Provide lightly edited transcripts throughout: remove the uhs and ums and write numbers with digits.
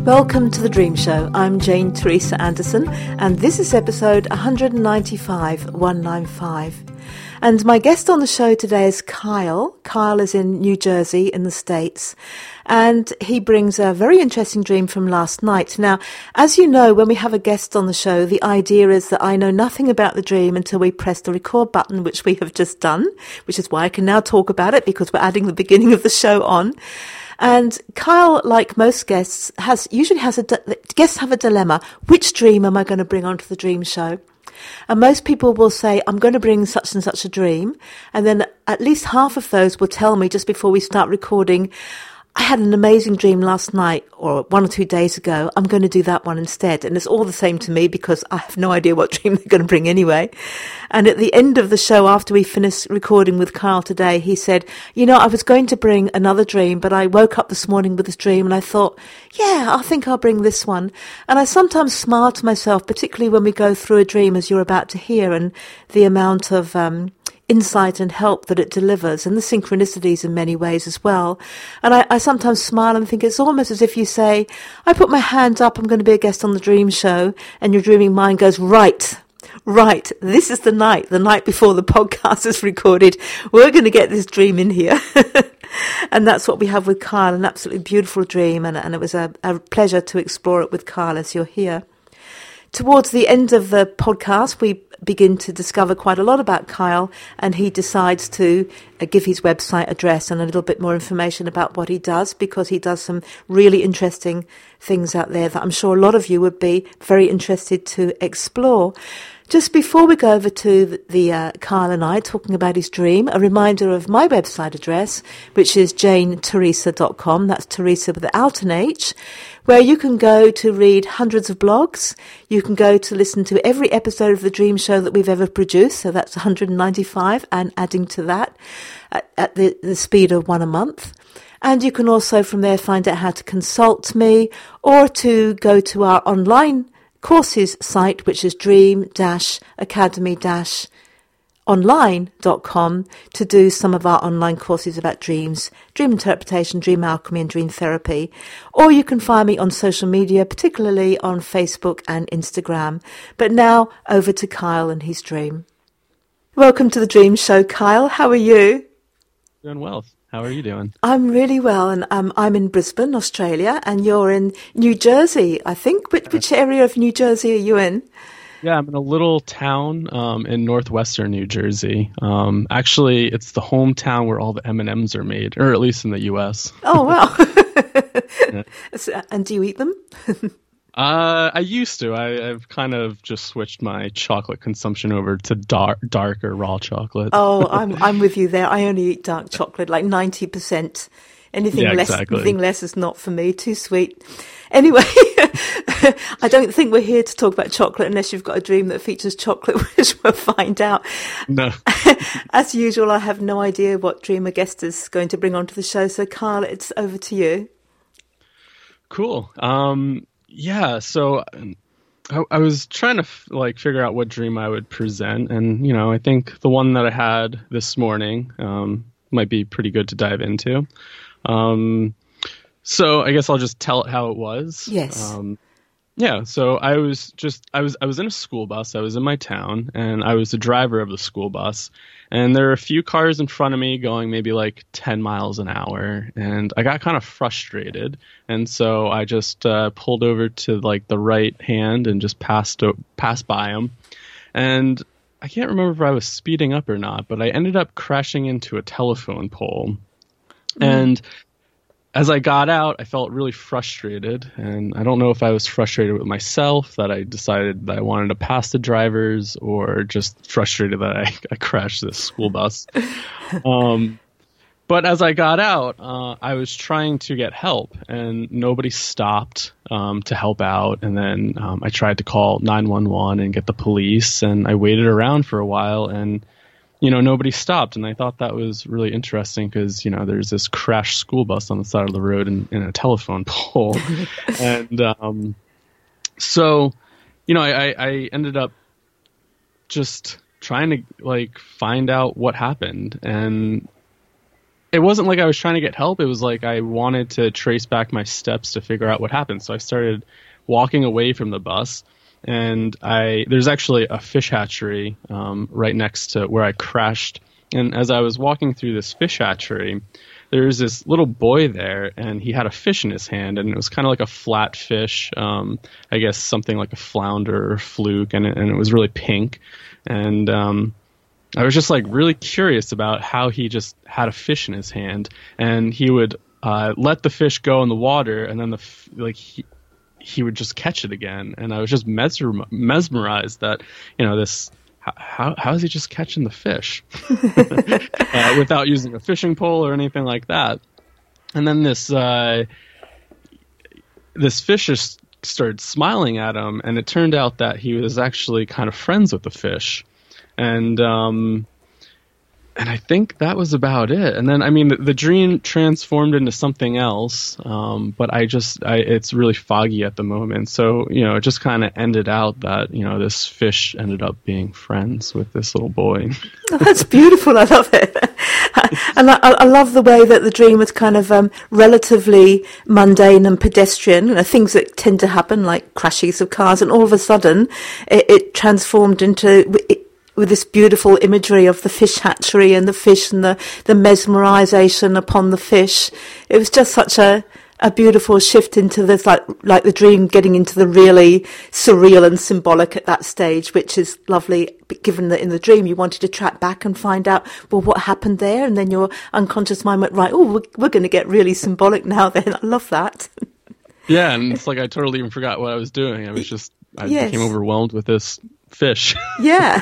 Welcome to The Dream Show. I'm Jane Teresa Anderson, and this is episode 195. And my guest on the show today is Kyle. Kyle is in New Jersey in the States, and he brings a very interesting dream from last night. Now, as you know, when we have a guest on the show, the idea is that I know nothing about the dream until we press the record button, which we have just done, which is why I can now talk about it, because we're adding the beginning of the show on. And Kyle, like most guests, guests have a dilemma. Which dream am I going to bring onto the dream show? And most people will say, I'm going to bring such and such a dream. And then at least half of those will tell me just before we start recording, I had an amazing dream last night or 1 or 2 days ago. I'm going to do that one instead. And it's all the same to me because I have no idea what dream they're going to bring anyway. And at the end of the show, after we finished recording with Kyle today, he said, I was going to bring another dream, but I woke up this morning with this dream and I thought, I think I'll bring this one. And I sometimes smile to myself, particularly when we go through a dream as you're about to hear, and the amount of insight and help that it delivers, and the synchronicities in many ways as well. And I sometimes smile and think it's almost as if you say, I put my hand up, I'm going to be a guest on the dream show, and your dreaming mind goes, right, this is the night before the podcast is recorded. We're going to get this dream in here. And that's what we have with Kyle, an absolutely beautiful dream, and it was a pleasure to explore it with Kyle as you're here. Towards the end of the podcast, we begin to discover quite a lot about Kyle, and he decides to give his website address and a little bit more information about what he does, because he does some really interesting things out there that I'm sure a lot of you would be very interested to explore. Just before we go over to the Kyle and I talking about his dream, a reminder of my website address, which is janeteresa.com. That's Teresa without an H, where you can go to read hundreds of blogs. You can go to listen to every episode of The Dream Show that we've ever produced. So that's 195 and adding to that at the speed of one a month. And you can also from there find out how to consult me or to go to our online courses site, which is dream-academy-online.com, to do some of our online courses about dreams, dream interpretation, dream alchemy, and dream therapy. Or you can find me on social media, particularly on Facebook and Instagram. But now over to Kyle and his dream. Welcome to the Dream Show, Kyle. How are you? Doing well. How are you doing? I'm really well, and I'm in Brisbane, Australia, and you're in New Jersey, I think. Which area of New Jersey are you in? Yeah, I'm in a little town in northwestern New Jersey. Actually, it's the hometown where all the M&Ms are made, or at least in the U.S. Oh, wow. Yeah. And do you eat them? I used to. I've kind of just switched my chocolate consumption over to dark or raw chocolate. Oh, I'm with you there. I only eat dark chocolate, like 90%. Anything less is not for me. Too sweet. Anyway, I don't think we're here to talk about chocolate unless you've got a dream that features chocolate, which we'll find out. No. As usual, I have no idea what dream a guest is going to bring onto the show. So, Kyle, it's over to you. Cool. Yeah, so I was trying to figure out what dream I would present, and I think the one that I had this morning might be pretty good to dive into. So I guess I'll just tell it how it was. Yes. Yeah, so I was in a school bus. I was in my town, and I was the driver of the school bus. And there were a few cars in front of me going maybe like 10 miles an hour, and I got kind of frustrated. And so I just pulled over to like the right hand and just passed by them. And I can't remember if I was speeding up or not, but I ended up crashing into a telephone pole. And as I got out, I felt really frustrated, and I don't know if I was frustrated with myself that I decided that I wanted to pass the drivers, or just frustrated that I crashed this school bus. But as I got out, I was trying to get help, and nobody stopped to help out. And then I tried to call 911 and get the police, and I waited around for a while, and nobody stopped. And I thought that was really interesting because, there's this crashed school bus on the side of the road in a telephone pole. And so, I ended up just trying to find out what happened. And it wasn't like I was trying to get help. It was like I wanted to trace back my steps to figure out what happened. So I started walking away from the bus, and there's actually a fish hatchery right next to where I crashed. And as I was walking through this fish hatchery, there was this little boy there, and he had a fish in his hand, and it was kind of like a flat fish, I guess something like a flounder or fluke, and it was really pink. And I was just like really curious about how he just had a fish in his hand, and he would let the fish go in the water, and then he would just catch it again. And I was just mesmerized that, this. How is he just catching the fish without using a fishing pole or anything like that? And then this fish just started smiling at him, and it turned out that he was actually kind of friends with the fish. And I think that was about it. And then, the dream transformed into something else, but it's really foggy at the moment. So, it just kind of ended out that, this fish ended up being friends with this little boy. Oh, that's beautiful. I love it. And I love the way that the dream was kind of relatively mundane and pedestrian, things that tend to happen, like crashes of cars, and all of a sudden it transformed into... with this beautiful imagery of the fish hatchery and the fish and the mesmerization upon the fish. It was just such a beautiful shift into this, like the dream getting into the really surreal and symbolic at that stage, which is lovely, given that in the dream you wanted to track back and find out, well, what happened there? And then your unconscious mind went, right, we're going to get really symbolic now then. I love that. Yeah, and it's like I totally even forgot what I was doing. I became overwhelmed with this fish. Yeah.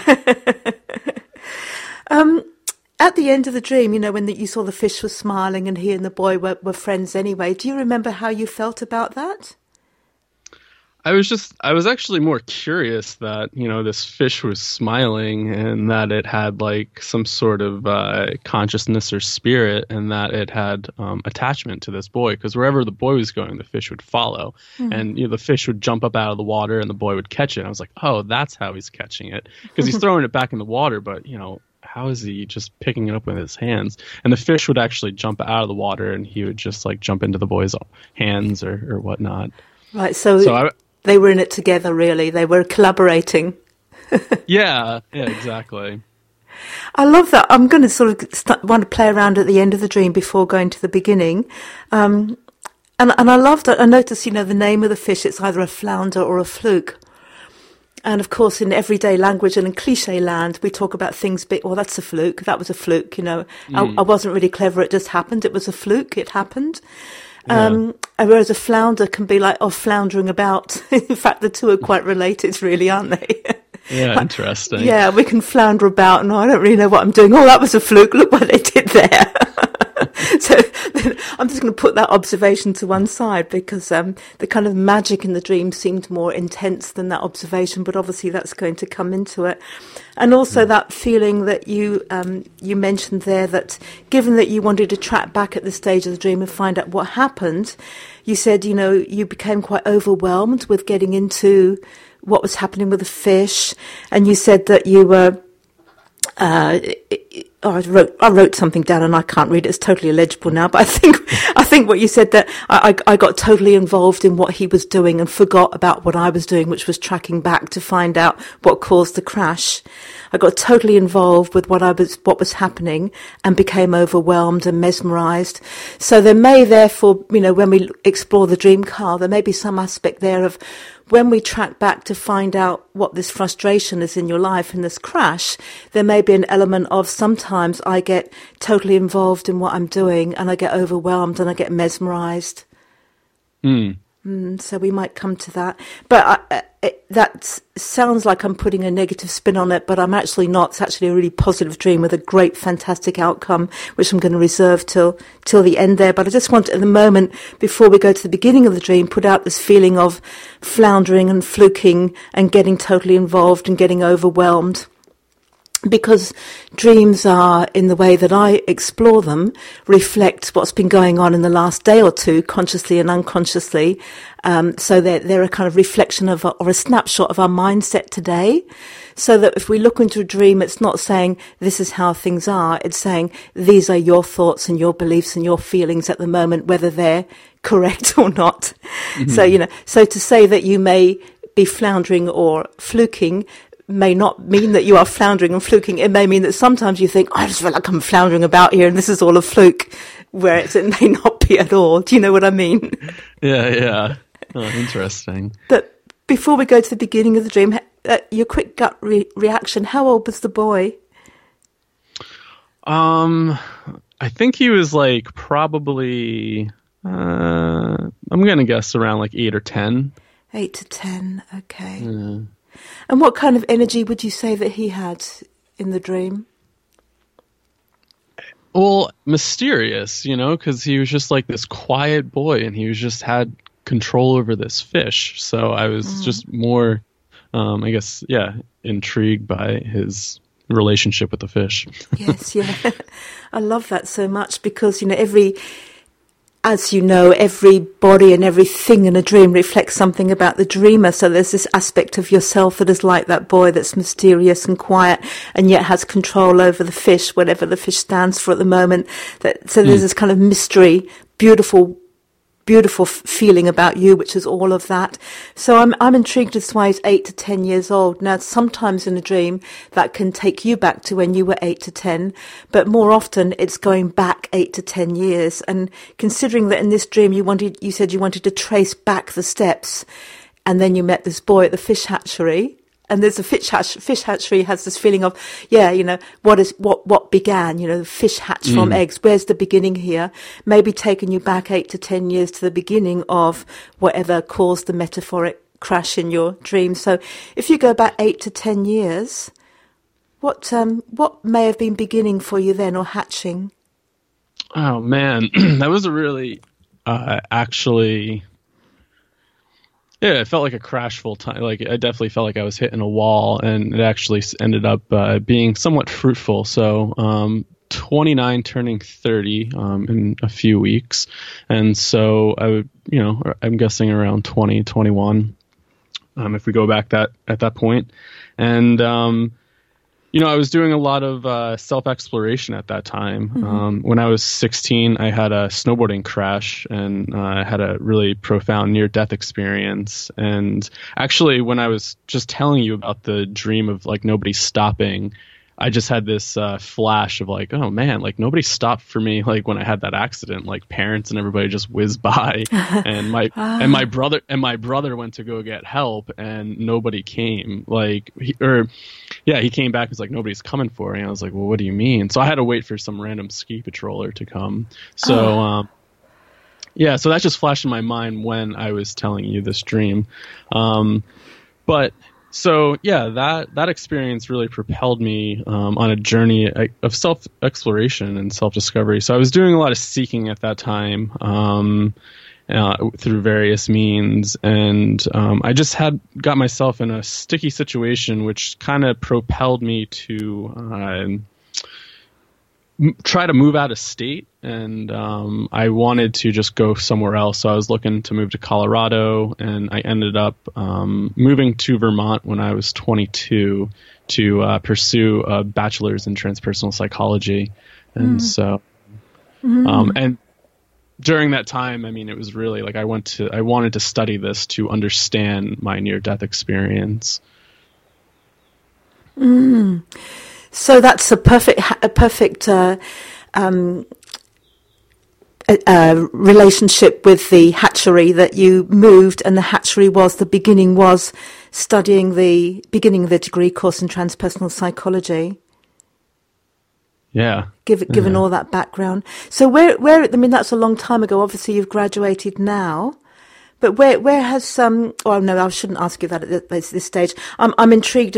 At the end of the dream, when you saw the fish was smiling and he and the boy were friends anyway, do you remember how you felt about that? I was actually more curious that, this fish was smiling and that it had like some sort of consciousness or spirit, and that it had attachment to this boy, because wherever the boy was going, the fish would follow. And the fish would jump up out of the water and the boy would catch it. And I was like, oh, that's how he's catching it, because he's throwing it back in the water, but how is he just picking it up with his hands? And the fish would actually jump out of the water, and he would just like jump into the boy's hands or whatnot. Right. So they were in it together, really. They were collaborating. Yeah, exactly. I love that. I'm going to sort of want to play around at the end of the dream before going to the beginning. And I love that. I noticed, the name of the fish, it's either a flounder or a fluke. And of course, in everyday language and in cliche land, we talk about things well, that's a fluke. That was a fluke, I wasn't really clever. It just happened. It was a fluke. It happened. Yeah. Whereas a flounder can be like, floundering about. In fact, the two are quite related, really, aren't they? Yeah, interesting. Yeah, we can flounder about, and I don't really know what I'm doing. Oh, that was a fluke. Look what they did there. So I'm just going to put that observation to one side, because the kind of magic in the dream seemed more intense than that observation, but obviously that's going to come into it. And also that feeling that you mentioned there, that given that you wanted to track back at the stage of the dream and find out what happened, you said, you became quite overwhelmed with getting into what was happening with the fish, and you said that you were... I wrote something down and I can't read it. It's totally illegible now, but I think what you said, that I got totally involved in what he was doing and forgot about what I was doing, which was tracking back to find out what caused the crash. I got totally involved with what was happening and became overwhelmed and mesmerized. So there may therefore, when we explore the dream, Carl, there may be some aspect there of when we track back to find out what this frustration is in your life in this crash, there may be an element of sometimes I get totally involved in what I'm doing and I get overwhelmed and I get mesmerized. So we might come to that. But that sounds like I'm putting a negative spin on it, but I'm actually not. It's actually a really positive dream with a great, fantastic outcome, which I'm going to reserve till the end there. But I just want, at the moment, before we go to the beginning of the dream, put out this feeling of floundering and fluking and getting totally involved and getting overwhelmed. because dreams are, in the way that I explore them, reflect what's been going on in the last day or two, consciously and unconsciously. So they're a kind of reflection of or a snapshot of our mindset today. So that if we look into a dream, it's not saying this is how things are. It's saying these are your thoughts and your beliefs and your feelings at the moment, whether they're correct or not. Mm-hmm. So to say that you may be floundering or fluking may not mean that you are floundering and fluking. It may mean that sometimes you think, I just feel like I'm floundering about here and this is all a fluke, whereas it may not be at all. Do you know what I mean? Yeah. Oh, interesting. But before we go to the beginning of the dream, your quick gut reaction, how old was the boy? I think he was like probably, I'm going to guess around like 8 or 10. 8 to 10, okay. Yeah. And what kind of energy would you say that he had in the dream? Well, mysterious, because he was just like this quiet boy and he was just had control over this fish. So I was just more, I guess, intrigued by his relationship with the fish. Yes, yeah. I love that so much because, every body and everything in a dream reflects something about the dreamer. So there's this aspect of yourself that is like that boy that's mysterious and quiet and yet has control over the fish, whatever the fish stands for at the moment. So there's this kind of mystery, beautiful feeling about you, which is all of that. So I'm intrigued as to why he's 8 to 10 years old. Now, sometimes in a dream that can take you back to when you were 8 to 10, but more often it's going back 8 to 10 years. And considering that in this dream you said you wanted to trace back the steps, and then you met this boy at the fish hatchery. And there's a fish hatchery has this feeling of, what began, the fish hatch from eggs. Where's the beginning here? Maybe taking you back 8 to 10 years to the beginning of whatever caused the metaphoric crash in your dream. So if you go back 8 to 10 years, what may have been beginning for you then or hatching? Oh man, that was a really, actually... Yeah, it felt like a crash full time. Like I definitely felt like I was hitting a wall, and it actually ended up being somewhat fruitful. So 29 turning 30 in a few weeks, and so I would, I'm guessing around 20, 21 if we go back at that point. And I was doing a lot of self-exploration at that time. Mm-hmm. When I was 16, I had a snowboarding crash and I had a really profound near-death experience. And actually, when I was just telling you about the dream of like nobody stopping, I just had this flash of like, oh man, like nobody stopped for me. Like when I had that accident, like parents and everybody just whizzed by, and my brother went to go get help, and nobody came. Like he came back. He's like, nobody's coming for me. I was like, well, what do you mean? So I had to wait for some random ski patroller to come. So so that just flashed in my mind when I was telling you this dream, but. So that experience really propelled me on a journey of self-exploration and self-discovery. So I was doing a lot of seeking at that time through various means, and I just got myself in a sticky situation, which kind of propelled me to try to move out of state, and I wanted to just go somewhere else. So I was looking to move to Colorado, and I ended up moving to Vermont when I was 22 to pursue a bachelor's in transpersonal psychology. And so, and during that time, I mean, it was really like I wanted to study this to understand my near-death experience. So that's a perfect relationship with the hatchery, that you moved, and the hatchery was studying the beginning of the degree course in transpersonal psychology. Yeah. Given all that background. So where I mean, that's a long time ago. Obviously you've graduated now. But where has I shouldn't ask you that at this stage. I'm intrigued as to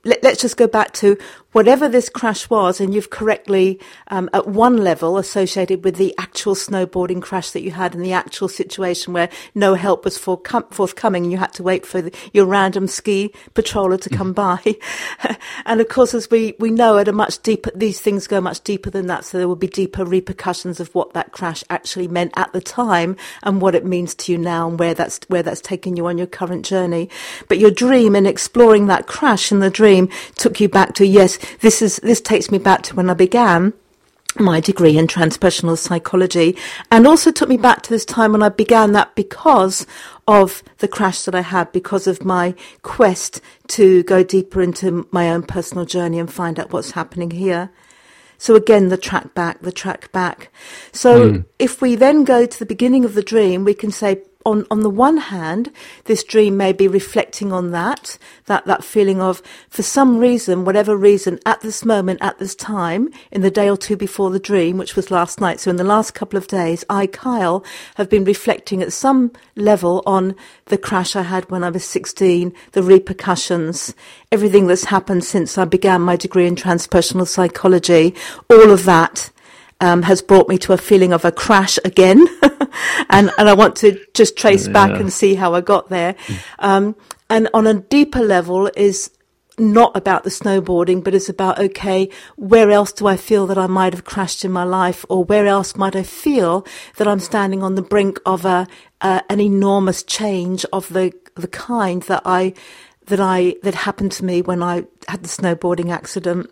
let's just go back to whatever this crash was, and you've correctly, at one level, associated with the actual snowboarding crash that you had and the actual situation where no help was forthcoming and you had to wait for your random ski patroller to come by. And of course, as we know, at a much deeper, these things go much deeper than that, so there will be deeper repercussions of what that crash actually meant at the time and what it means to you now and where that's taken you on your current journey. But your dream and exploring that crash in the dream took you back to, yes, this takes me back to when I began my degree in transpersonal psychology, and also took me back to this time when I began that because of the crash that I had, because of my quest to go deeper into my own personal journey and find out what's happening here. So again, the track back. So if we then go to the beginning of the dream, we can say, on the one hand, this dream may be reflecting on that feeling of, for some reason, whatever reason, at this moment, at this time, in the day or two before the dream, which was last night. So in the last couple of days, I, Kyle, have been reflecting at some level on the crash I had when I was 16, the repercussions, everything that's happened since I began my degree in transpersonal psychology, all of that has brought me to a feeling of a crash again. and I want to just trace back and see how I got there. And on a deeper level is not about the snowboarding, but it's about, okay, where else do I feel that I might have crashed in my life, or where else might I feel that I'm standing on the brink of an enormous change of the kind that happened to me when I had the snowboarding accident.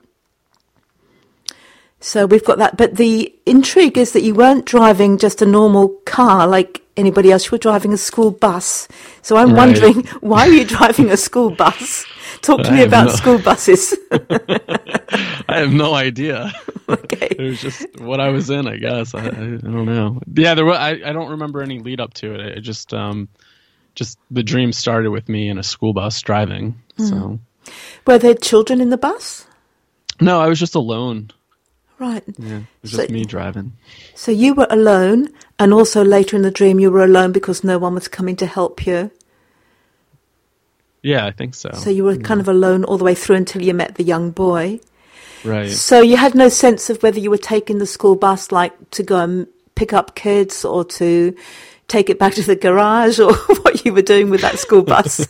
So we've got that. But the intrigue is that you weren't driving just a normal car like anybody else. You were driving a school bus. So I'm wondering, why are you driving a school bus? Talk to me about school buses. I have no idea. Okay. It was just what I was in, I guess. I don't know. Yeah, I don't remember any lead up to it. It just the dream started with me in a school bus driving. So, were there children in the bus? No, I was just alone. Right. Yeah, it was just me driving. So you were alone, and also later in the dream you were alone because no one was coming to help you. Yeah, I think so. So you were kind of alone all the way through until you met the young boy. Right. So you had no sense of whether you were taking the school bus, like to go and pick up kids or to take it back to the garage, or what you were doing with that school bus.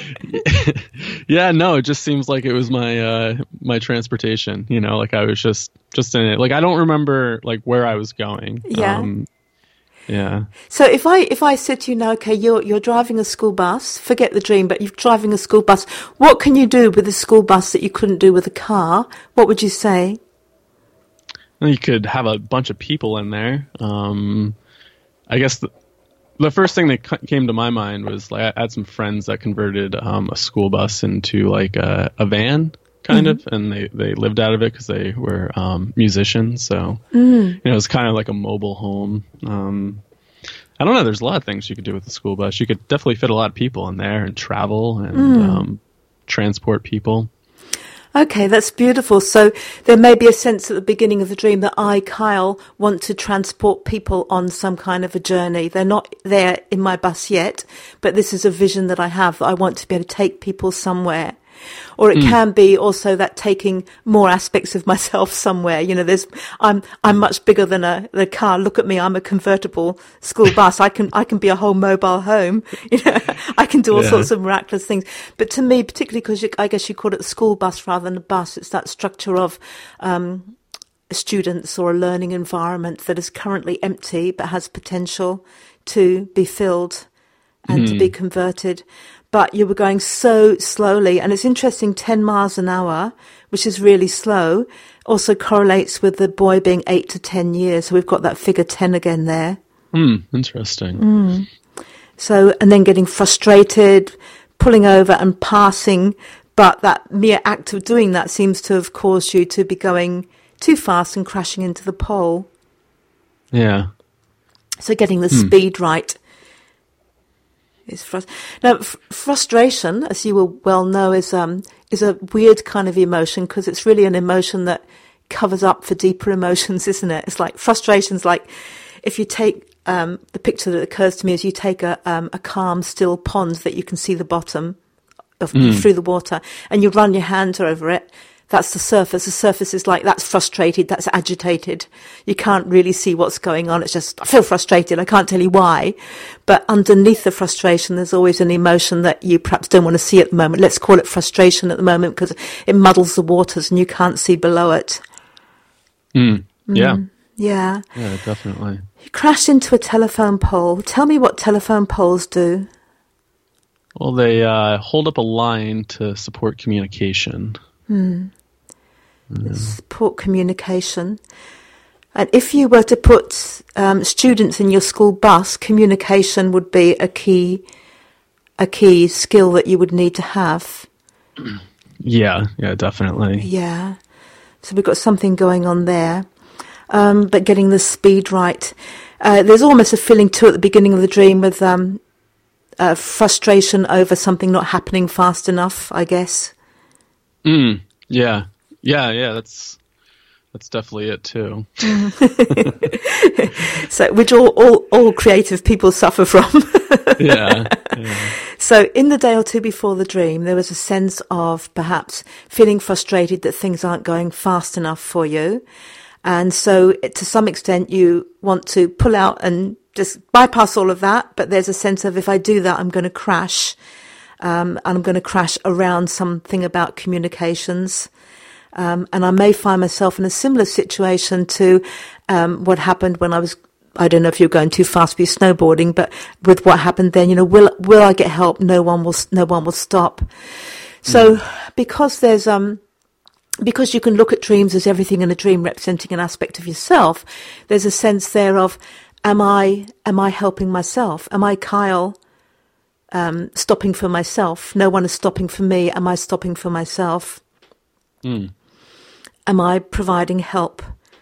Yeah, no, it just seems like it was my transportation, like I was just in it. Like I don't remember like where I was going. Yeah. Yeah. So if I said to you now, okay, you're driving a school bus, forget the dream, but you're driving a school bus, what can you do with a school bus that you couldn't do with a car? What would you say? Well, you could have a bunch of people in there. I guess the first thing that came to my mind was like I had some friends that converted a school bus into like a van kind of, and they lived out of it because they were musicians. So it was kind of like a mobile home. I don't know. There's a lot of things you could do with a school bus. You could definitely fit a lot of people in there and travel and transport people. Okay, that's beautiful. So there may be a sense at the beginning of the dream that I, Kyle, want to transport people on some kind of a journey. They're not there in my bus yet, but this is a vision that I have, that I want to be able to take people somewhere. Or it can be also that taking more aspects of myself somewhere. I'm much bigger than the car. Look at me, I'm a convertible school bus. I can be a whole mobile home. I can do all sorts of miraculous things. But to me, particularly because I guess you call it a school bus rather than a bus, it's that structure of students or a learning environment that is currently empty but has potential to be filled and to be converted. But you were going so slowly, and it's interesting, 10 miles an hour, which is really slow, also correlates with the boy being 8 to 10 years. So we've got that figure 10 again there. Interesting. So, and then getting frustrated, pulling over and passing, but that mere act of doing that seems to have caused you to be going too fast and crashing into the pole. Yeah. So getting the speed right. Now, frustration, as you will well know, is a weird kind of emotion because it's really an emotion that covers up for deeper emotions, isn't it? It's like frustration's like if you take the picture that occurs to me is you take a calm, still pond that you can see the bottom through the water, and you run your hand over it. That's the surface. The surface is like, that's frustrated, that's agitated. You can't really see what's going on. It's just, I feel frustrated. I can't tell you why. But underneath the frustration, there's always an emotion that you perhaps don't want to see at the moment. Let's call it frustration at the moment because it muddles the waters and you can't see below it. Yeah. Yeah. Yeah, definitely. You crashed into a telephone pole. Tell me what telephone poles do. Well, they hold up a line to support communication. Support communication. And if you were to put students in your school bus, communication would be a key skill that you would need to have. Yeah, definitely. Yeah. So we've got something going on there. But getting the speed right. There's almost a feeling too at the beginning of the dream with frustration over something not happening fast enough, I guess. Yeah. That's definitely it too. So, which all creative people suffer from. Yeah. So, in the day or two before the dream, there was a sense of perhaps feeling frustrated that things aren't going fast enough for you. And so, to some extent, you want to pull out and just bypass all of that. But there's a sense of, if I do that, I'm going to crash. And I'm going to crash around something about communications. And I may find myself in a similar situation to what happened when I don't know if you're going too fast with your snowboarding, but with what happened then, will I get help? No one will stop. So because there's because you can look at dreams as everything in a dream representing an aspect of yourself, there's a sense there of, am I helping myself? Am I Kyle stopping for myself? No one is stopping for me. Am I stopping for myself? Am I providing help?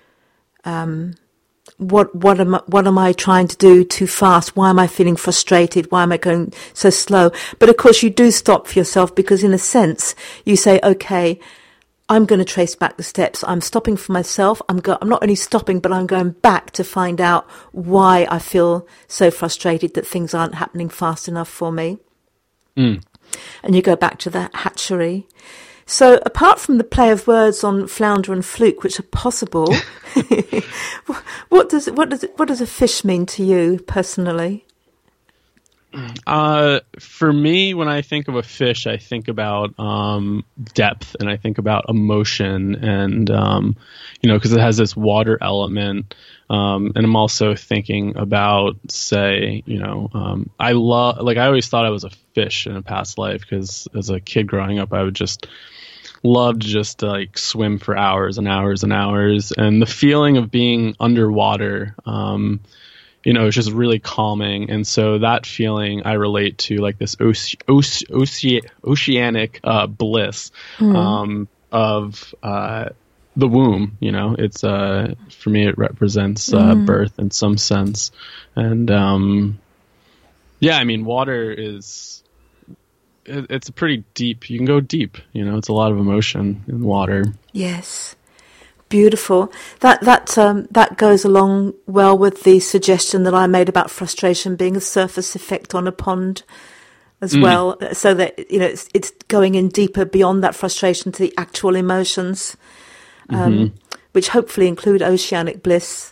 What am I trying to do too fast? Why am I feeling frustrated? Why am I going so slow? But of course you do stop for yourself because in a sense you say, okay, I'm going to trace back the steps. I'm stopping for myself. I'm not only stopping, but I'm going back to find out why I feel so frustrated that things aren't happening fast enough for me. And you go back to the hatchery. So apart from the play of words on flounder and fluke, which are possible, what does a fish mean to you personally? For me, when I think of a fish, I think about depth and I think about emotion and because it has this water element. And I'm also thinking about, say, I always thought I was a fish in a past life because as a kid growing up, I would just love to just like swim for hours and hours and hours. And the feeling of being underwater, it's just really calming. And so that feeling I relate to like this oceanic bliss of the womb. It's for me it represents birth in some sense. And water is it's pretty deep. You can go deep. It's a lot of emotion in water. Yes. Beautiful. That goes along well with the suggestion that I made about frustration being a surface effect on a pond as well, so that it's going in deeper beyond that frustration to the actual emotions, which hopefully include oceanic bliss,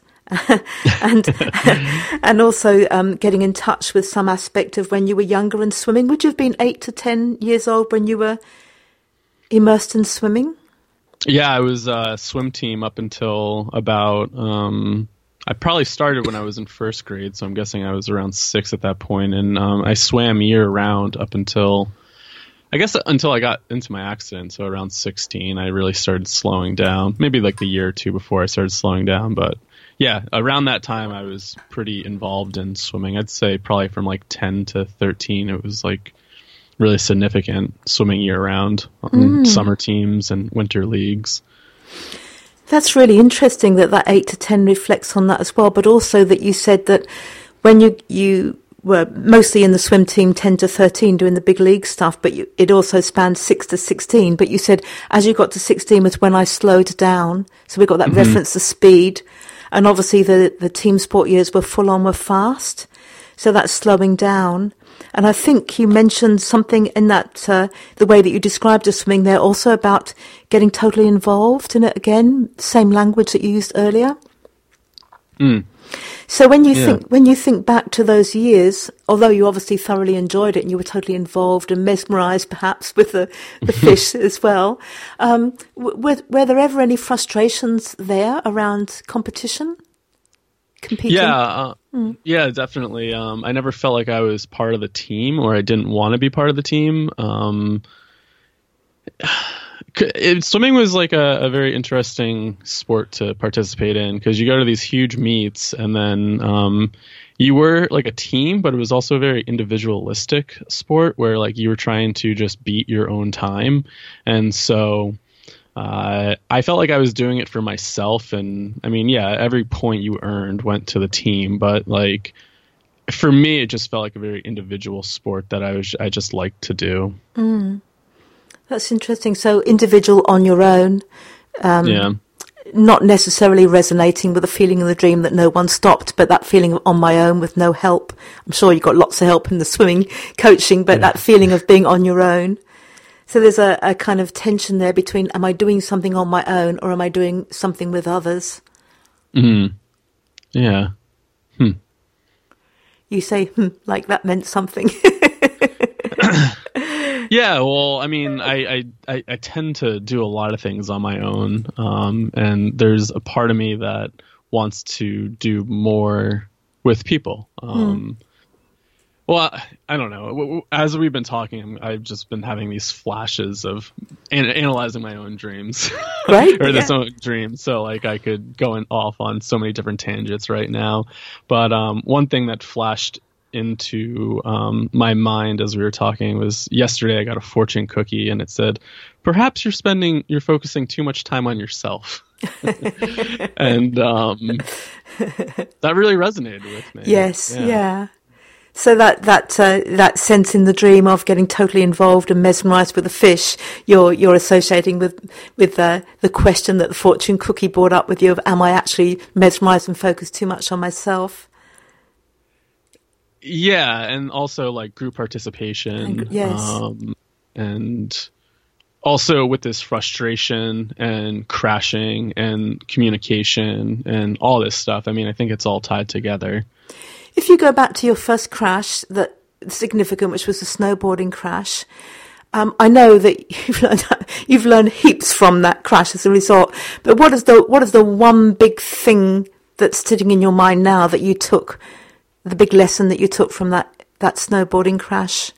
and also getting in touch with some aspect of when you were younger and swimming. Would you have been 8 to 10 years old when you were immersed in swimming? Yeah, I was a swim team up until about, I probably started when I was in first grade, so I'm guessing I was around 6 at that point. And I swam year round up until I got into my accident. So around 16, I really started slowing down, maybe like the year or two before I started slowing down. But yeah, around that time, I was pretty involved in swimming. I'd say probably from like 10 to 13, it was like really significant swimming year round on summer teams and winter leagues. That's really interesting that 8 to 10 reflects on that as well, but also that you said that when you were mostly in the swim team 10 to 13 doing the big league stuff, but it also spanned 6 to 16. But you said as you got to 16 was when I slowed down. So we got that reference to speed. And obviously the team sport years were fast. So that's slowing down. And I think you mentioned something in that, the way that you described the swimming there, also about getting totally involved in it again, same language that you used earlier. So when you think back to those years, although you obviously thoroughly enjoyed it and you were totally involved and mesmerized perhaps with the fish as well, were there ever any frustrations there around competition? Competing? Yeah, definitely. I never felt like I was part of the team, or I didn't want to be part of the team. Swimming was like a very interesting sport to participate in, because you go to these huge meets and then you were like a team, but it was also a very individualistic sport where like you were trying to just beat your own time. And so I felt like I was doing it for myself. And I mean, yeah, every point you earned went to the team, but like for me, it just felt like a very individual sport that I just liked to do. That's interesting. So individual on your own, not necessarily resonating with the feeling in the dream that no one stopped, but that feeling of on my own with no help. I'm sure you got lots of help in the swimming coaching, but that feeling of being on your own. So there's a kind of tension there between, am I doing something on my own or am I doing something with others? Yeah. You say, like that meant something. Yeah, well, I mean, I tend to do a lot of things on my own, and there's a part of me that wants to do more with people. Well, I don't know. As we've been talking, I've just been having these flashes of analyzing my own dreams, right? or this own dream. So, like, I could go off on so many different tangents right now. But one thing that flashed into my mind as we were talking was yesterday I got a fortune cookie and it said, perhaps you're focusing too much time on yourself. And that really resonated with me. Yes, yeah. So that sense in the dream of getting totally involved and mesmerized with the fish, you're associating with the question that the fortune cookie brought up with you of, am I actually mesmerized and focused too much on myself? Yeah, and also like group participation. Yes. And also with this frustration and crashing and communication and all this stuff. I mean, I think it's all tied together. If you go back to your first crash, that significant, which was the snowboarding crash, I know that you've learned heaps from that crash as a result. But what is the one big thing that's sitting in your mind now that you took? The big lesson that you took from that snowboarding crash?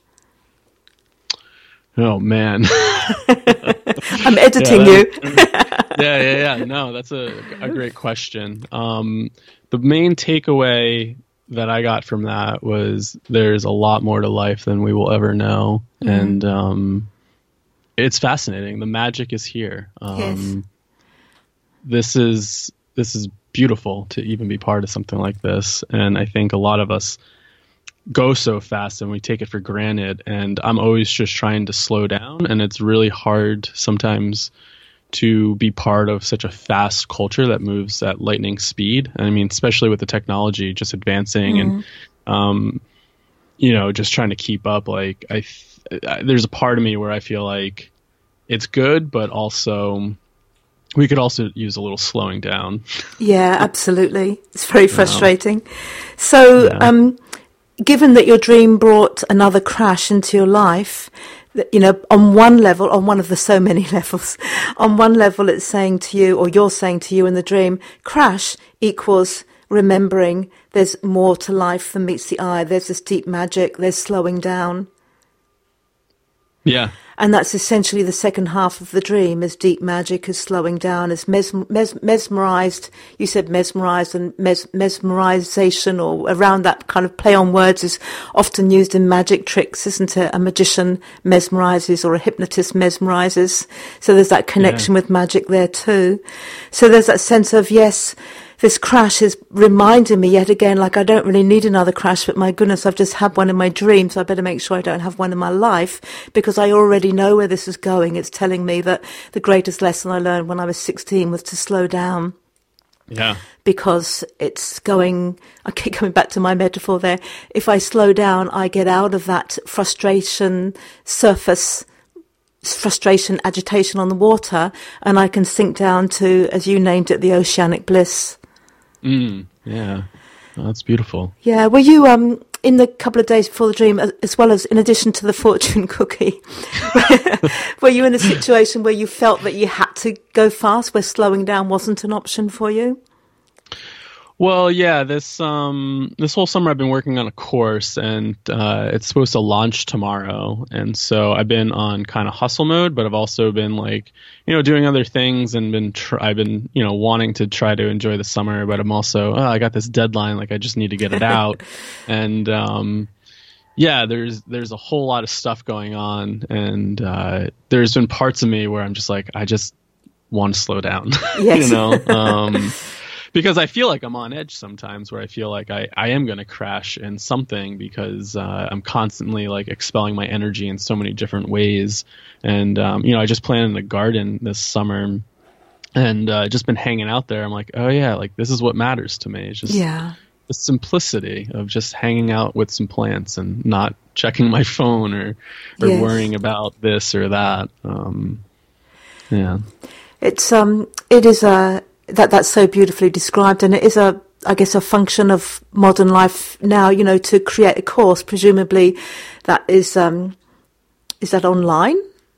Oh, man. I'm editing you. Yeah. No, that's a great question. The main takeaway that I got from that was there's a lot more to life than we will ever know. And it's fascinating. The magic is here. Yes. This is beautiful to even be part of something like this. And I think a lot of us go so fast and we take it for granted. And I'm always just trying to slow down. And it's really hard sometimes to be part of such a fast culture that moves at lightning speed. I mean, especially with the technology just advancing and, just trying to keep up. Like there's a part of me where I feel like it's good, but also we could also use a little slowing down. Yeah, absolutely. It's very frustrating. So, given that your dream brought another crash into your life, on one level, on one of the so many levels, on one level it's saying to you, or you're saying to you in the dream, crash equals remembering there's more to life than meets the eye. There's this deep magic. There's slowing down. Yeah. And that's essentially the second half of the dream, is deep magic, is slowing down, is mesmerized. You said mesmerized, and mesmerization, or around that kind of play on words, is often used in magic tricks, isn't it? A magician mesmerizes, or a hypnotist mesmerizes. So there's that connection with magic there too. So there's that sense of, yes, this crash is reminding me yet again, like I don't really need another crash, but my goodness, I've just had one in my dream, so I better make sure I don't have one in my life, because I already know where this is going. It's telling me that the greatest lesson I learned when I was 16 was to slow down. Yeah. Because it's going, I keep coming back to my metaphor there. If I slow down, I get out of that frustration surface, frustration, agitation on the water, and I can sink down to, as you named it, the oceanic bliss. Yeah. Oh, that's beautiful. Yeah. Were you, in the couple of days before the dream, as well as in addition to the fortune cookie, were you in a situation where you felt that you had to go fast, where slowing down wasn't an option for you? Well, yeah, this whole summer I've been working on a course, and it's supposed to launch tomorrow. And so I've been on kind of hustle mode, but I've also been doing other things, and I've been wanting to try to enjoy the summer, but I'm also I got this deadline, like I just need to get it out. And yeah, there's a whole lot of stuff going on, and there's been parts of me where I'm just like, I just want to slow down. Yes. Because I feel like I'm on edge sometimes, where I feel like I am going to crash in something, because I'm constantly like expelling my energy in so many different ways. And, I just planted a garden this summer, and just been hanging out there. I'm like, oh yeah, like this is what matters to me. It's just the simplicity of just hanging out with some plants and not checking my phone or worrying about this or that. Yeah. It is that's so beautifully described, and it is a function of modern life now, to create a course. Presumably that is that online?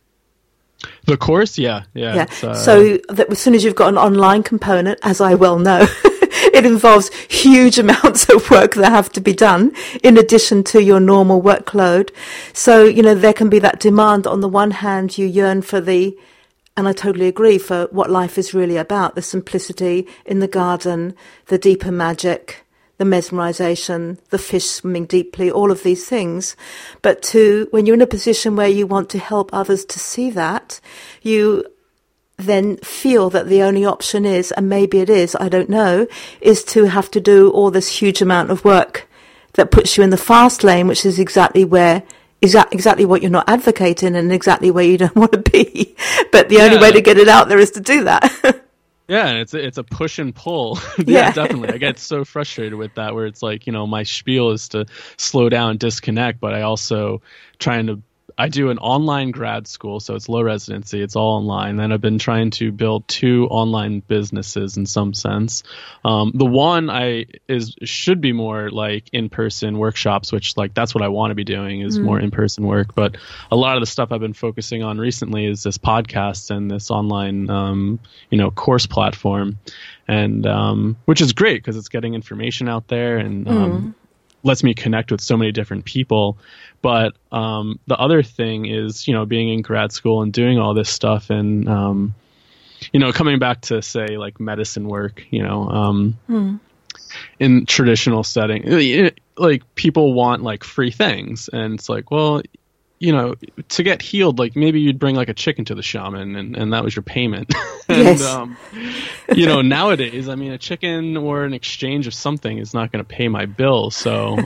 The course? Yeah. So that as soon as you've got an online component, as I well know, it involves huge amounts of work that have to be done in addition to your normal workload. So, there can be that demand. On the one hand, you yearn for and I totally agree, for what life is really about, the simplicity in the garden, the deeper magic, the mesmerization, the fish swimming deeply, all of these things. But when you're in a position where you want to help others to see that, you then feel that the only option is, and maybe it is, I don't know, is to have to do all this huge amount of work that puts you in the fast lane, which is exactly what you're not advocating, and exactly where you don't want to be. But the only way to get it out there is to do that. Yeah, and it's a push and pull. Yeah, definitely. I get so frustrated with that, where it's like, my spiel is to slow down, disconnect, but I also I do an online grad school, so it's low residency. It's all online. Then I've been trying to build 2 online businesses in some sense. The one should be more like in-person workshops, which that's what I want to be doing, is more in-person work. But a lot of the stuff I've been focusing on recently is this podcast and this online, course platform, and which is great because it's getting information out there and lets me connect with so many different people. But the other thing is, being in grad school and doing all this stuff, and coming back to say like medicine work, in traditional setting, like people want like free things, and it's like, well, to get healed, like maybe you'd bring like a chicken to the shaman, and that was your payment. And, yes. Nowadays, I mean, a chicken or an exchange of something is not going to pay my bill. So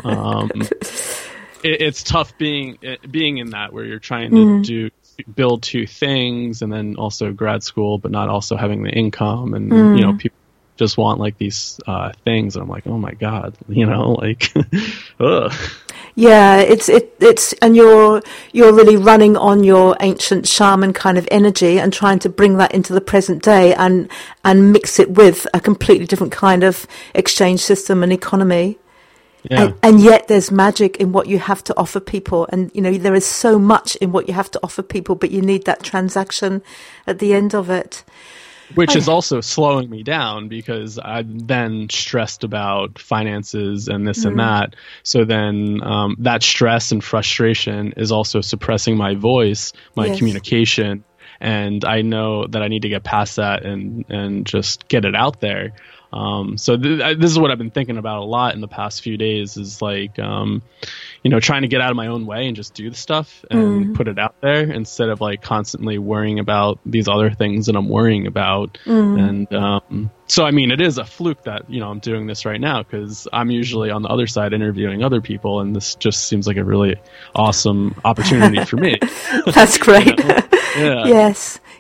it's tough being in that, where you're trying to build 2 things, and then also grad school, but not also having the income. And, people just want like these things. And I'm like, oh my God, ugh. Yeah, it's and you're really running on your ancient shaman kind of energy and trying to bring that into the present day and mix it with a completely different kind of exchange system and economy. Yeah. And yet there's magic in what you have to offer people, and there is so much in what you have to offer people, but you need that transaction at the end of it. Which is also slowing me down, because I'm then stressed about finances and this and that. So then that stress and frustration is also suppressing my voice, my communication. And I know that I need to get past that and just get it out there. So this is what I've been thinking about a lot in the past few days, is like, trying to get out of my own way and just do the stuff and put it out there, instead of like constantly worrying about these other things that I'm worrying about. And so, I mean, it is a fluke that, I'm doing this right now, because I'm usually on the other side interviewing other people, and this just seems like a really awesome opportunity for me. That's great. Yeah. Yes.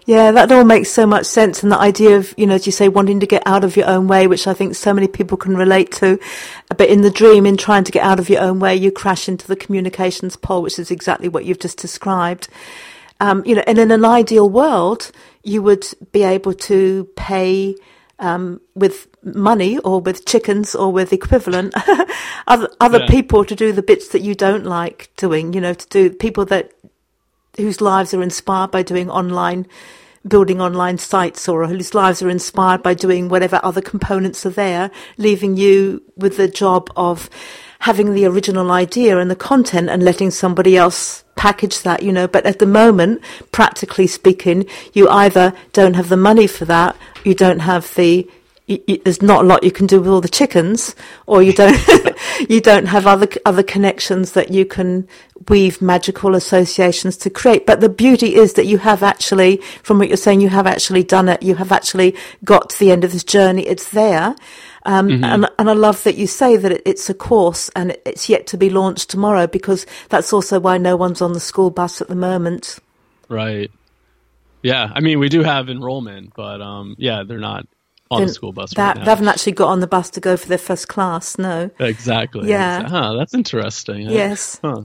Yeah, that all makes so much sense. And the idea of, as you say, wanting to get out of your own way, which I think so many people can relate to. But in the dream, in trying to get out of your own way, you crash into the communications pole, which is exactly what you've just described. And in an ideal world, you would be able to pay with money or with chickens or with equivalent other people to do the bits that you don't like doing, to do people whose lives are inspired by building online sites, or whose lives are inspired by doing whatever other components are there, leaving you with the job of having the original idea and the content and letting somebody else package that, But at the moment, practically speaking, you either don't have the money for that, you don't have there's not a lot you can do with all the chickens, or you don't you don't have other connections that you can weave magical associations to create. But the beauty is that you have actually, from what you're saying, you have actually done it. You have actually got to the end of this journey. It's there. And I love that you say that it's a course and it's yet to be launched tomorrow, because that's also why no one's on the school bus at the moment. Right. Yeah. I mean, we do have enrollment, but they're not on the school bus right now. They haven't actually got on the bus to go for their first class, no. Exactly. Yeah. That's interesting. Yes. Huh.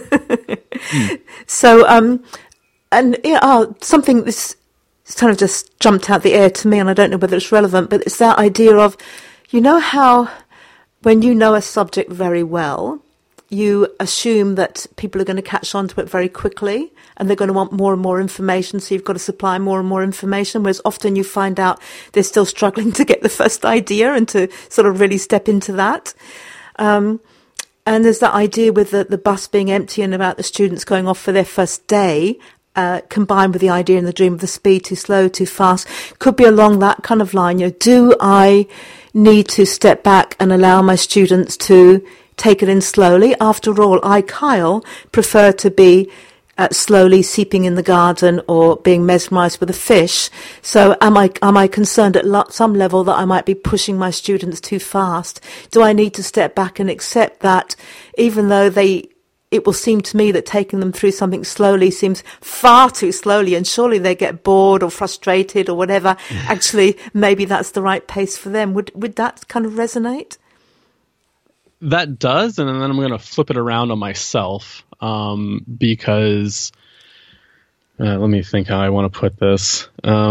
So, something this kind of just jumped out the air to me, and I don't know whether it's relevant, but it's that idea of, how when you know a subject very well, you assume that people are going to catch on to it very quickly and they're going to want more and more information, so you've got to supply more and more information, whereas often you find out they're still struggling to get the first idea and to sort of really step into that. And there's that idea with the bus being empty and about the students going off for their first day, combined with the idea in the dream of the speed, too slow, too fast, could be along that kind of line. Do I need to step back and allow my students to take it in slowly? After all, I, Kyle, prefer to be slowly seeping in the garden or being mesmerized with a fish. So am I concerned at some level that I might be pushing my students too fast? Do I need to step back and accept that even though it will seem to me that taking them through something slowly seems far too slowly, and surely they get bored or frustrated or whatever. Actually, maybe that's the right pace for them. Would that kind of resonate? That does, and then I'm going to flip it around on myself, because let me think how I want to put this.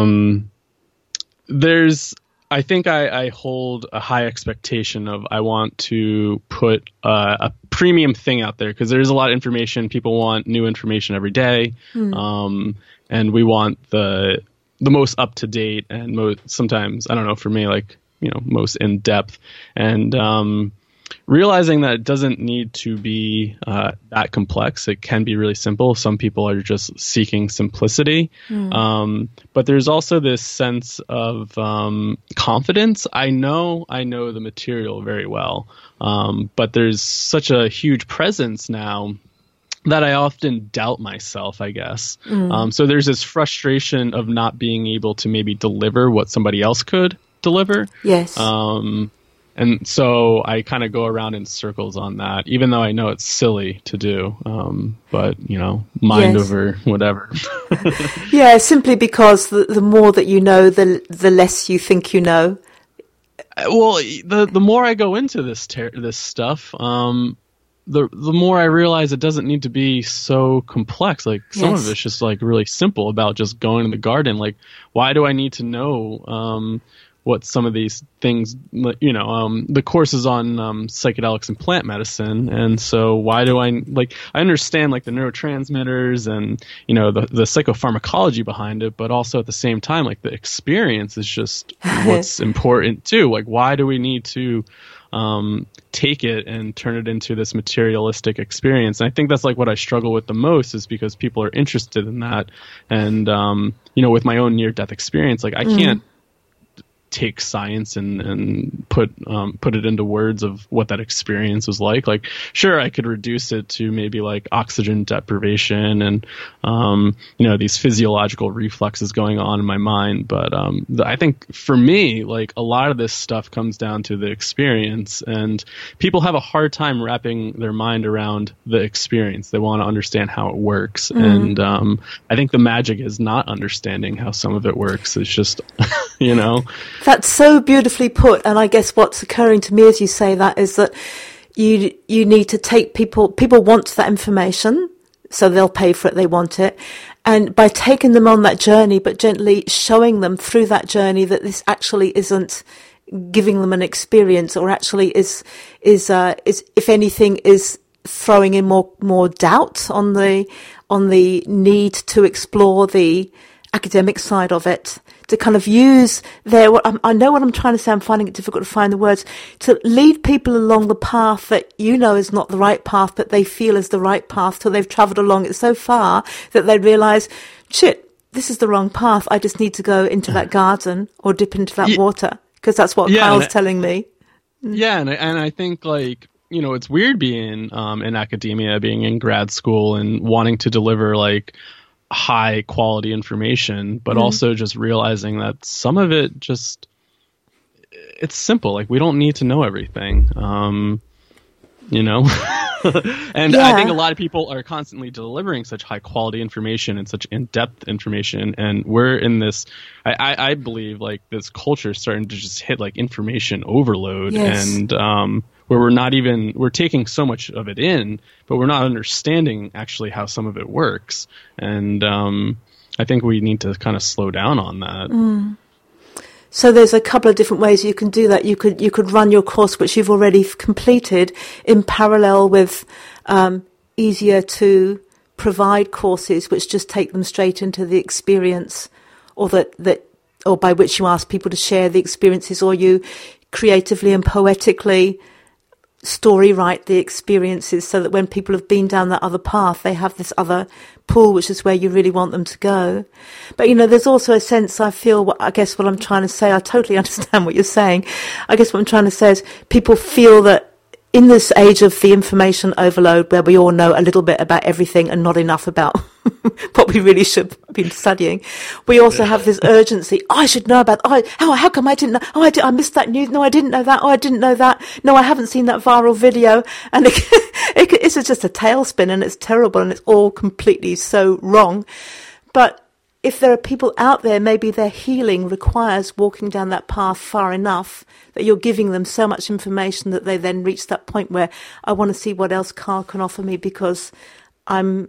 I think I hold a high expectation of, I want to put a premium thing out there, because there's a lot of information. People want new information every day, and we want the most up to date and sometimes, I don't know, for me, most in depth, and realizing that it doesn't need to be that complex. It can be really simple. Some people are just seeking simplicity. But there's also this sense of confidence. I know the material very well, but there's such a huge presence now that I often doubt myself, I guess. So there's this frustration of not being able to maybe deliver what somebody else could deliver. Yes. And so I kind of go around in circles on that, even though I know it's silly to do. But, mind over whatever. Yeah, simply because the more that you know, the less you think you know. Well, the more I go into this stuff, the more I realize it doesn't need to be so complex. Like, some of it's just really simple about just going to the garden. Like, why do I need to know what some of these things, the course is on psychedelics and plant medicine, and so why do I understand the neurotransmitters and the psychopharmacology behind it, but also at the same time the experience is just what's important too. Why do we need to take it and turn it into this materialistic experience? And I think that's what I struggle with the most, is because people are interested in that, and with my own near-death experience, I can't take science and put it into words of what that experience was like. Like, sure, I could reduce it to maybe like oxygen deprivation and these physiological reflexes going on in my mind. But I think for me, like, a lot of this stuff comes down to the experience, and people have a hard time wrapping their mind around the experience. They want to understand how it works, and I think the magic is not understanding how some of it works. It's just, That's so beautifully put. And I guess what's occurring to me as you say that is that you need to take people want that information, so they'll pay for it, they want it. And by taking them on that journey, but gently showing them through that journey that this actually isn't giving them an experience, or actually is if anything is throwing in more doubt on the need to explore the academic side of it, to kind of use I know what I'm trying to say, I'm finding it difficult to find the words, to lead people along the path that is not the right path, but they feel is the right path, till they've travelled along it so far that they realise, shit, this is the wrong path, I just need to go into that garden or dip into that water, because that's what Kyle's telling me. Yeah, and I think, like, it's weird being in academia, being in grad school and wanting to deliver, like, high quality information, but also just realizing that some of it it's simple. Like, we don't need to know everything, and I think a lot of people are constantly delivering such high quality information and such in-depth information, and we're in this, I believe, like, this culture is starting to just hit like information overload. Yes. And where we're taking so much of it in, but we're not understanding actually how some of it works. And I think we need to kind of slow down on that. So there's a couple of different ways you can do that. You could run your course, which you've already completed, in parallel with easier to provide courses, which just take them straight into the experience, or or by which you ask people to share the experiences, or you creatively and poetically story write the experiences, so that when people have been down that other path, they have this other pool, which is where you really want them to go. But, there's also a sense, I feel, I guess what I'm trying to say, I totally understand what you're saying. I guess what I'm trying to say is people feel that in this age of the information overload, where we all know a little bit about everything and not enough about what we really should be studying, we also have this urgency. I should know about. How come I didn't know? I missed that news. No, I didn't know that. I didn't know that. No, I haven't seen that viral video. And it's just a tailspin, and it's terrible, and it's all completely so wrong. But if there are people out there, maybe their healing requires walking down that path far enough that you're giving them so much information that they then reach that point where I want to see what else Carl can offer me, because I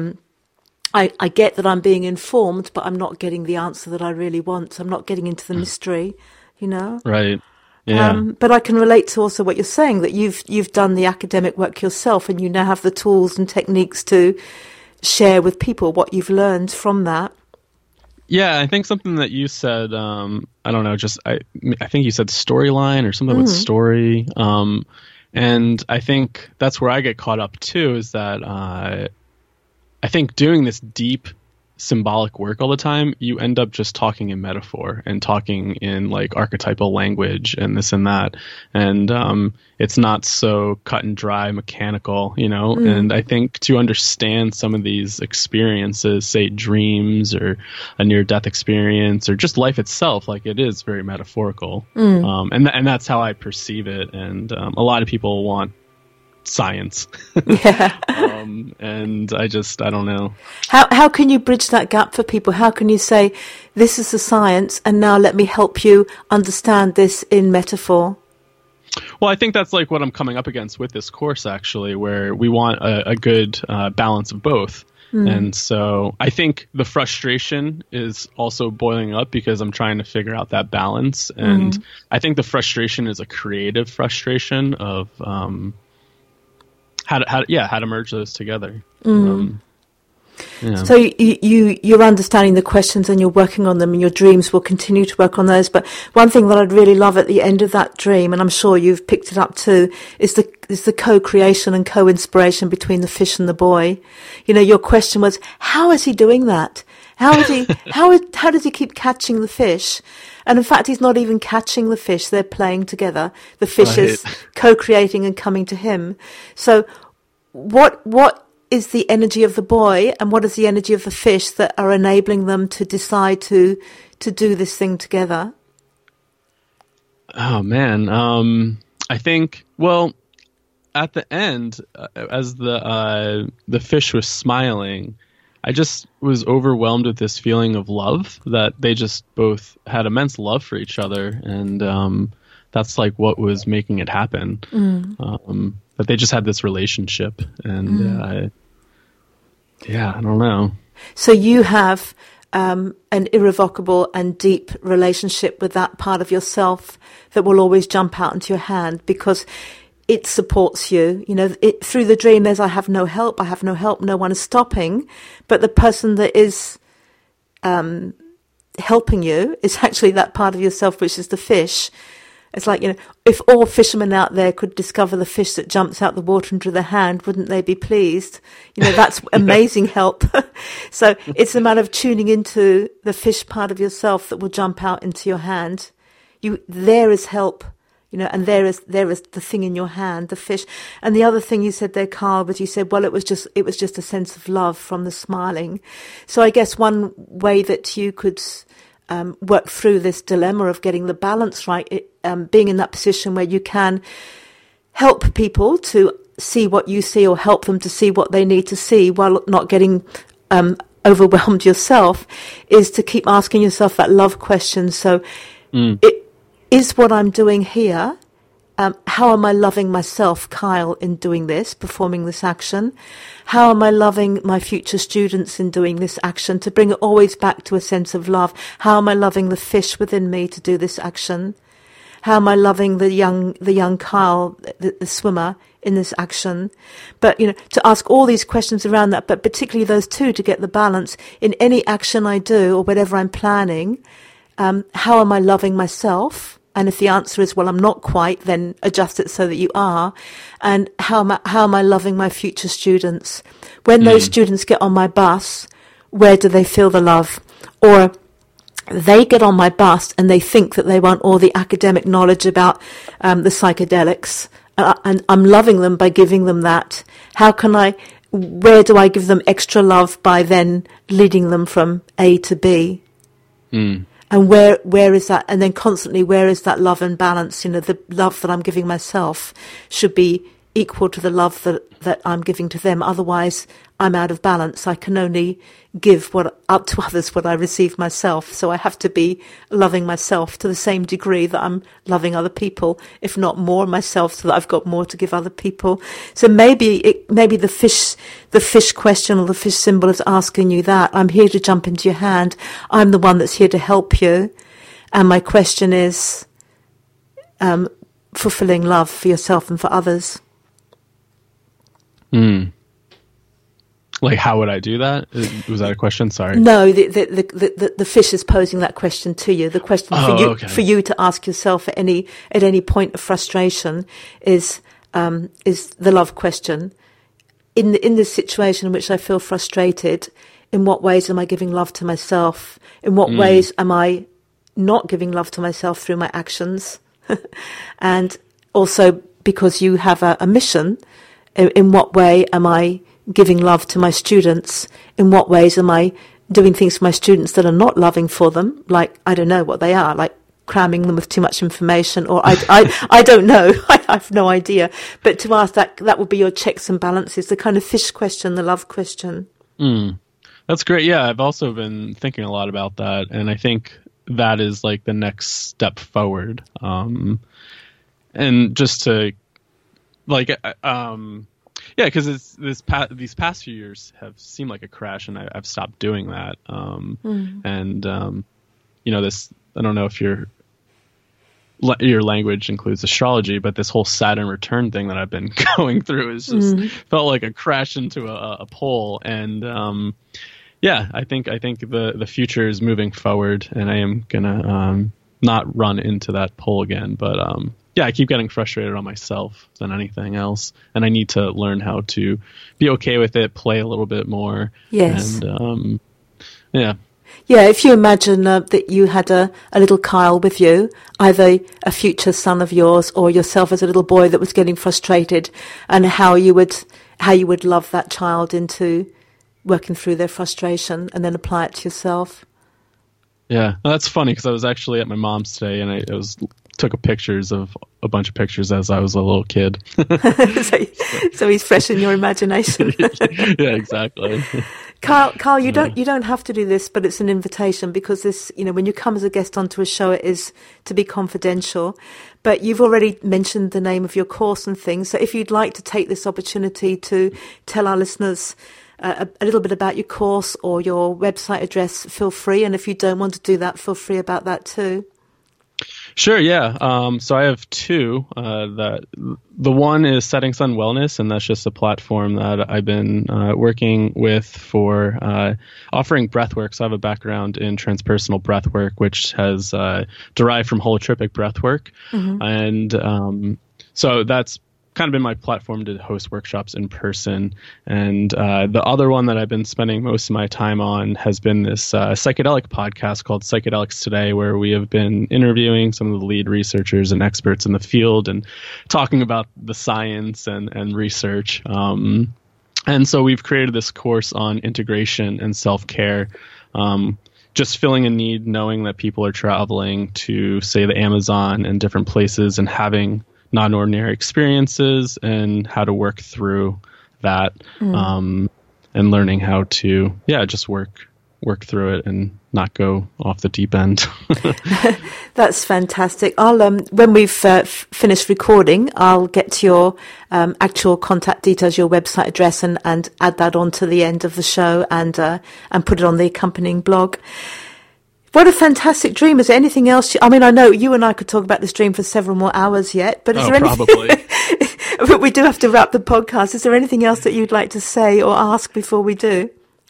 get that I'm being informed, but I'm not getting the answer that I really want. I'm not getting into the mystery, Right. Yeah. But I can relate to also what you're saying, that you've done the academic work yourself, and you now have the tools and techniques to share with people what you've learned from that. Yeah, I think something that you said, I don't know, I think you said storyline or something with story. And I think that's where I get caught up too, is that I think doing this deep symbolic work all the time, you end up just talking in metaphor and talking in like archetypal language and this and that. And it's not so cut and dry, mechanical, And I think to understand some of these experiences, say dreams or a near-death experience or just life itself, like, it is very metaphorical. And that's how I perceive it. And a lot of people want science. Yeah. And I don't know. How can you bridge that gap for people? How can you say, this is the science, and now let me help you understand this in metaphor? Well, I think that's like what I'm coming up against with this course, actually, where we want a good balance of both. And so I think the frustration is also boiling up because I'm trying to figure out that balance. And I think the frustration is a creative frustration of how to merge those together. Yeah. So you're understanding the questions, and you're working on them, and your dreams will continue to work on those. But one thing that I'd really love at the end of that dream, and I'm sure you've picked it up too, is the co-creation and co-inspiration between the fish and the boy. Your question was, how is he doing that? How does he keep catching the fish? And in fact, he's not even catching the fish. They're playing together. The fish is co-creating and coming to him. So what is the energy of the boy and what is the energy of the fish that are enabling them to decide to do this thing together? Oh, man. I think, well, at the end, as the fish was smiling, I just was overwhelmed with this feeling of love, that they just both had immense love for each other. And that's like what was making it happen. That they just had this relationship. And I don't know. So you have an irrevocable and deep relationship with that part of yourself that will always jump out into your hand because it supports you. You know, through the dream there's I have no help, no one is stopping. But the person that is helping you is actually that part of yourself, which is the fish. It's like, you know, if all fishermen out there could discover the fish that jumps out the water into their hand, wouldn't they be pleased? You know, that's amazing help. So it's a matter of tuning into the fish part of yourself that will jump out into your hand. There is help, you know, and there is the thing in your hand, the fish. And the other thing you said there, Carl, was you said, well, it was just a sense of love from the smiling. So I guess one way that you could work through this dilemma of getting the balance right, being in that position where you can help people to see what you see or help them to see what they need to see while not getting overwhelmed yourself, is to keep asking yourself that love question. So it is what I'm doing here. How am I loving myself, Kyle, in doing this, performing this action? How am I loving my future students in doing this action? To bring it always back to a sense of love. How am I loving the fish within me to do this action? How am I loving the young Kyle, the swimmer, in this action? But, you know, to ask all these questions around that, but particularly those two, to get the balance in any action I do or whatever I'm planning. How am I loving myself? And if the answer is, well, I'm not quite, then adjust it so that you are. And how am I loving my future students? When those students get on my bus, where do they feel the love? Or they get on my bus and they think that they want all the academic knowledge about the psychedelics, and I'm loving them by giving them that. Where do I give them extra love by then leading them from A to B? And where is that? And then constantly, where is that love and balance? You know, the love that I'm giving myself should be equal to the love that I'm giving to them. Otherwise, I'm out of balance. I can only give up to others what I receive myself. So I have to be loving myself to the same degree that I'm loving other people, if not more myself, so that I've got more to give other people. So maybe the fish question or the fish symbol is asking you that. I'm here to jump into your hand. I'm the one that's here to help you. And my question is fulfilling love for yourself and for others. Like, how would I do that? Was that a question? Sorry. No, the fish is posing that question to you. The question for you to ask yourself at any point of frustration is the love question. In this situation in which I feel frustrated, in what ways am I giving love to myself? In what ways am I not giving love to myself through my actions? And also, because you have a mission, in what way am I giving love to my students? In what ways am I doing things for my students that are not loving for them? Like, I don't know what they are, like cramming them with too much information, or I don't know. I have no idea. But to ask that would be your checks and balances, the kind of fish question, the love question. That's great. Yeah, I've also been thinking a lot about that, and I think that is like the next step forward. And just to because these past few years have seemed like a crash, and I've stopped doing that. And you know, this, I don't know if your language includes astrology, but this whole Saturn return thing that I've been going through is just felt like a crash into a pole. And I think the future is moving forward, and I am gonna not run into that pole again. But I keep getting frustrated on myself than anything else, and I need to learn how to be okay with it, play a little bit more. Yes. And Yeah, if you imagine that you had a little Kyle with you, either a future son of yours or yourself as a little boy that was getting frustrated, and how you would love that child into working through their frustration and then apply it to yourself. Yeah, well, that's funny because I was actually at my mom's today, and I took a bunch of pictures as I was a little kid. so he's fresh in your imagination. Yeah, exactly. Carl, you don't have to do this, but it's an invitation, because this, when you come as a guest onto a show, it is to be confidential. But you've already mentioned the name of your course and things. So if you'd like to take this opportunity to tell our listeners a little bit about your course or your website address, feel free. And if you don't want to do that, feel free about that too. Sure, yeah. So I have two. The one is Setting Sun Wellness, and that's just a platform that I've been working with for offering breathwork. So I have a background in transpersonal breathwork, which has derived from holotropic breathwork. Mm-hmm. And so that's kind of been my platform to host workshops in person. And the other one that I've been spending most of my time on has been this psychedelic podcast called Psychedelics Today, where we have been interviewing some of the lead researchers and experts in the field and talking about the science and research. And so we've created this course on integration and self-care, just filling a need, knowing that people are traveling to, say, the Amazon and different places and having non-ordinary experiences, and how to work through that, and learning how to, just work through it and not go off the deep end. That's fantastic. I'll when we've finished recording, I'll get your actual contact details, your website address, and add that on to the end of the show, and put it on the accompanying blog. What a fantastic dream. Is there anything else? I mean, I know you and I could talk about this dream for several more hours yet, but is there anything? Probably. But we do have to wrap the podcast. Is there anything else that you'd like to say or ask before we do?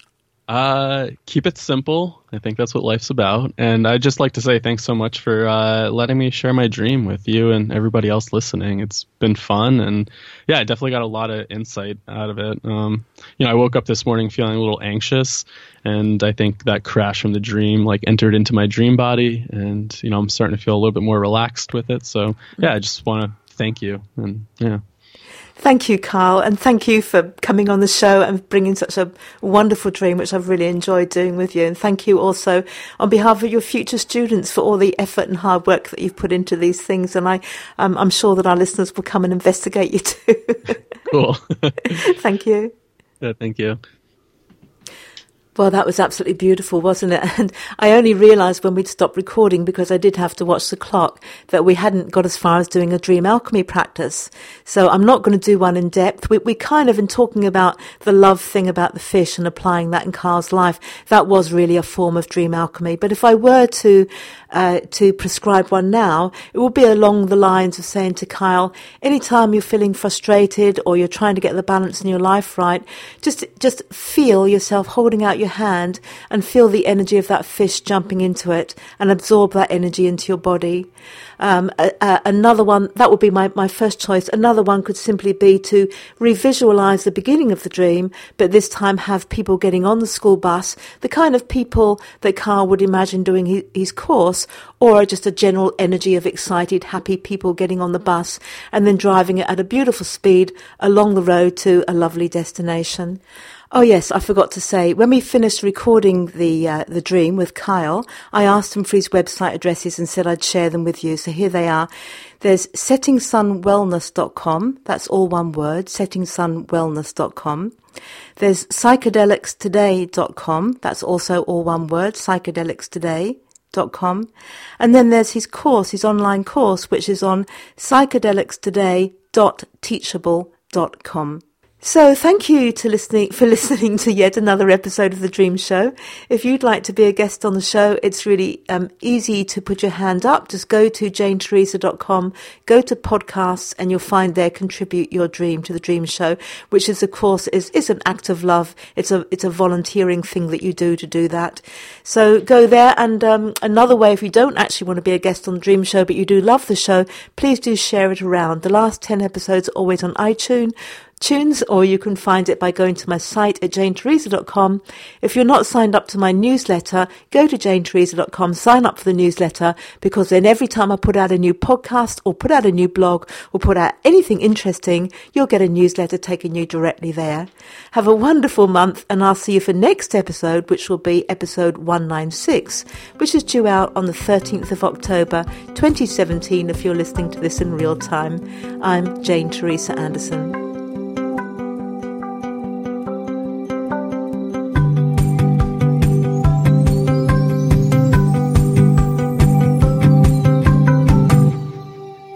Keep it simple. I think that's what life's about. And I'd just like to say thanks so much for letting me share my dream with you and everybody else listening. It's been fun, and I definitely got a lot of insight out of it. I woke up this morning feeling a little anxious, and I think that crash from the dream entered into my dream body, and I'm starting to feel a little bit more relaxed with it. So I just want to thank you, and Thank you, Carl, and thank you for coming on the show and bringing such a wonderful dream, which I've really enjoyed doing with you. And thank you also on behalf of your future students for all the effort and hard work that you've put into these things. And I'm sure that our listeners will come and investigate you too. Cool. Thank you. Yeah, thank you. Well, that was absolutely beautiful, wasn't it? And I only realised when we'd stopped recording, because I did have to watch the clock, that we hadn't got as far as doing a dream alchemy practice. So I'm not going to do one in depth. We kind of, in talking about the love thing about the fish and applying that in Carl's life, that was really a form of dream alchemy. But if I were to prescribe one now, it would be along the lines of saying to Kyle, anytime you're feeling frustrated or you're trying to get the balance in your life right, just feel yourself holding out your hand and feel the energy of that fish jumping into it and absorb that energy into your body. Another one, that would be my first choice. Another one could simply be to revisualize the beginning of the dream, but this time have people getting on the school bus, the kind of people that Carl would imagine doing his course, or just a general energy of excited, happy people getting on the bus and then driving it at a beautiful speed along the road to a lovely destination. Oh yes, I forgot to say, when we finished recording the dream with Kyle, I asked him for his website addresses and said I'd share them with you. So here they are. There's settingsunwellness.com. That's all one word, settingsunwellness.com. There's psychedelicstoday.com. That's also all one word, psychedelicstoday.com. And then there's his course, his online course, which is on psychedelicstoday.teachable.com. So thank you for listening to yet another episode of The Dream Show. If you'd like to be a guest on the show, it's really easy to put your hand up. Just go to JaneTheresa.com, go to podcasts, and you'll find there Contribute Your Dream to The Dream Show, which is, of course, is an act of love. It's a volunteering thing that you do to do that. So go there. And another way, if you don't actually want to be a guest on The Dream Show, but you do love the show, please do share it around. The last 10 episodes are always on iTunes. iTunes, or you can find it by going to my site at janetheresa.com. If you're not signed up to my newsletter, go to janetheresa.com, sign up for the newsletter, because then every time I put out a new podcast or put out a new blog or put out anything interesting, you'll get a newsletter taking you directly there. Have a wonderful month, and I'll see you for next episode, which will be episode 196, which is due out on the 13th of October 2017 if you're listening to this in real time. I'm Jane Theresa Anderson.